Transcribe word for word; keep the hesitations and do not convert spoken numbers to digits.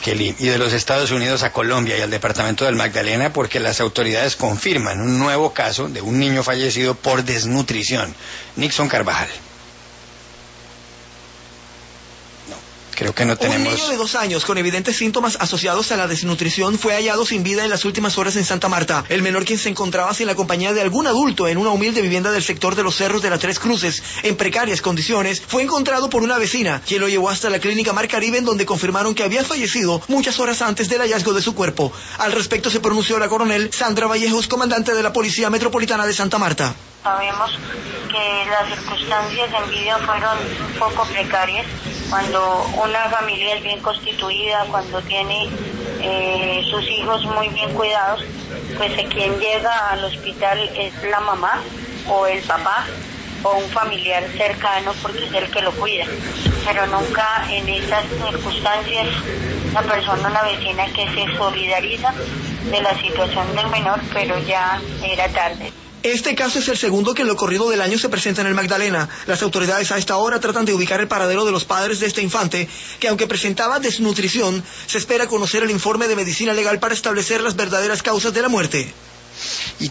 Kelly, y de los Estados Unidos a Colombia y al departamento del Magdalena, porque las autoridades confirman un nuevo caso de un niño fallecido por desnutrición. Nixon Carvajal. Creo que no tenemos... Un niño de dos años con evidentes síntomas asociados a la desnutrición fue hallado sin vida en las últimas horas en Santa Marta. El menor, quien se encontraba sin la compañía de algún adulto en una humilde vivienda del sector de los Cerros de las Tres Cruces, en precarias condiciones, fue encontrado por una vecina, quien lo llevó hasta la clínica Mar Caribe, en donde confirmaron que había fallecido muchas horas antes del hallazgo de su cuerpo. Al respecto se pronunció la coronel Sandra Vallejos, comandante de la Policía Metropolitana de Santa Marta. Sabemos que las circunstancias en vida fueron un poco precarias. Cuando una familia es bien constituida, cuando tiene eh, sus hijos muy bien cuidados, pues eh, quien llega al hospital es la mamá o el papá o un familiar cercano, porque es el que lo cuida. Pero nunca en esas circunstancias una persona, una vecina que se solidariza de la situación del menor, pero ya era tarde. Este caso es el segundo que en lo corrido del año se presenta en el Magdalena. Las autoridades a esta hora tratan de ubicar el paradero de los padres de este infante, que aunque presentaba desnutrición, se espera conocer el informe de medicina legal para establecer las verdaderas causas de la muerte. Y